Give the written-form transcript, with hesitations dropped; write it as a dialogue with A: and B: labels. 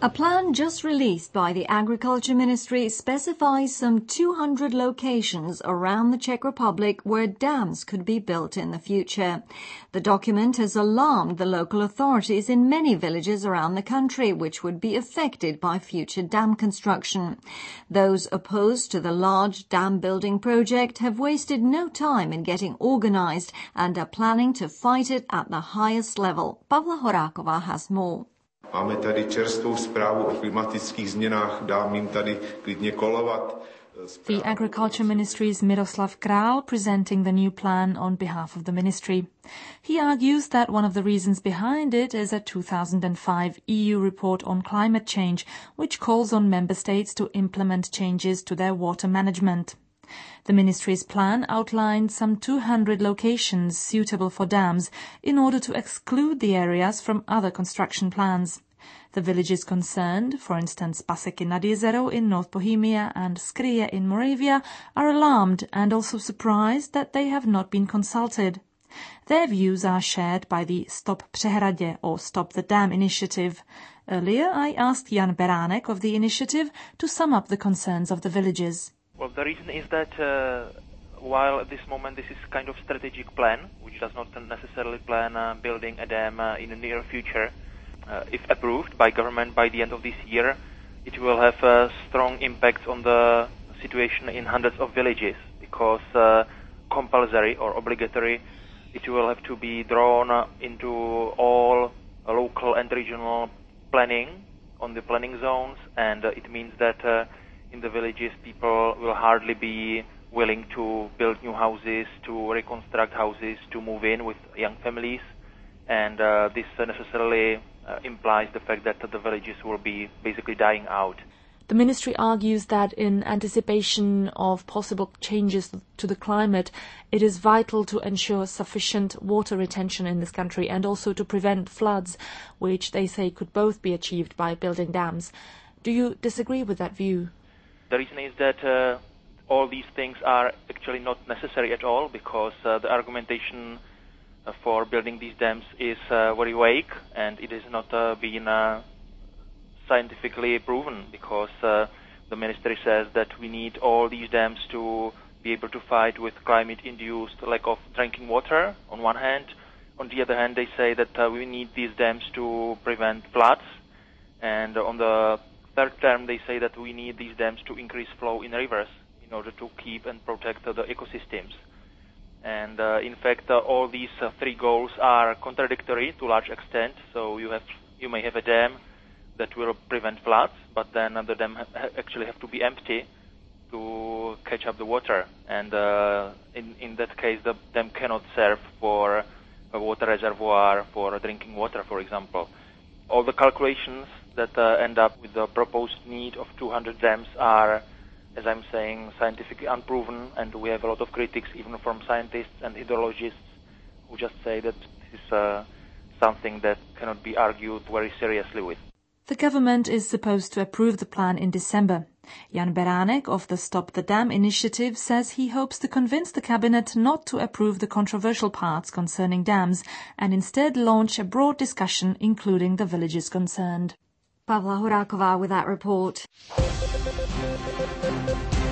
A: A plan just released by the Agriculture Ministry specifies some 200 locations around the Czech Republic where dams could be built in the future. The document has alarmed the local authorities in many villages around the country which would be affected by future dam construction. Those opposed to the large dam building project have wasted no time in getting organized and are planning to fight it at the highest level. Pavla Horáková has more.
B: Máme tady čerstvou zprávu o klimatických změnách, dám jim tady klidně kolovat.
C: The Agriculture Ministry's Miroslav Král presenting the new plan on behalf of the ministry. He argues that one of the reasons behind it is a 2005 EU report on climate change, which calls on member states to implement changes to their water management. The ministry's plan outlined some 200 locations suitable for dams in order to exclude the areas from other construction plans. The villages concerned, for instance Paseky nad Jezero in North Bohemia and Skryje in Moravia, are alarmed and also surprised that they have not been consulted. Their views are shared by the Stop Přehradě or Stop the Dam initiative. Earlier I asked Jan Beránek of the initiative to sum up the concerns of the villages.
D: Well, the reason is that while at this moment this is kind of strategic plan, which does not necessarily plan building a dam in the near future, if approved by government by the end of this year, it will have a strong impact on the situation in hundreds of villages because compulsory or obligatory, it will have to be drawn into all local and regional planning on the planning zones, and it means that in the villages people will hardly be willing to build new houses, to reconstruct houses, to move in with young families, and this necessarily implies the fact that the villages will be basically dying out.
C: The ministry argues that in anticipation of possible changes to the climate, it is vital to ensure sufficient water retention in this country and also to prevent floods, which they say could both be achieved by building dams. Do you disagree with that view?
D: The reason is that all these things are actually not necessary at all because the argumentation for building these dams is very vague and it has not been scientifically proven because the ministry says that we need all these dams to be able to fight with climate-induced lack of drinking water on one hand. On the other hand, they say that we need these dams to prevent floods, and on the third term they say that we need these dams to increase flow in rivers in order to keep and protect the ecosystems. And in fact, all these three goals are contradictory to a large extent. So you may have a dam that will prevent floods, but then the dam actually have to be empty to catch up the water. And in that case, the dam cannot serve for a water reservoir for drinking water, for example. All the calculations that end up with the proposed need of 200 dams are, as I'm saying, scientifically unproven, and we have a lot of critics even from scientists and hydrologists who just say that this is something that cannot be argued very seriously with.
C: The government is supposed to approve the plan in December. Jan Beránek of the Stop the Dam initiative says he hopes to convince the cabinet not to approve the controversial parts concerning dams and instead launch a broad discussion including the villages concerned.
A: Pavla Horáková with that report.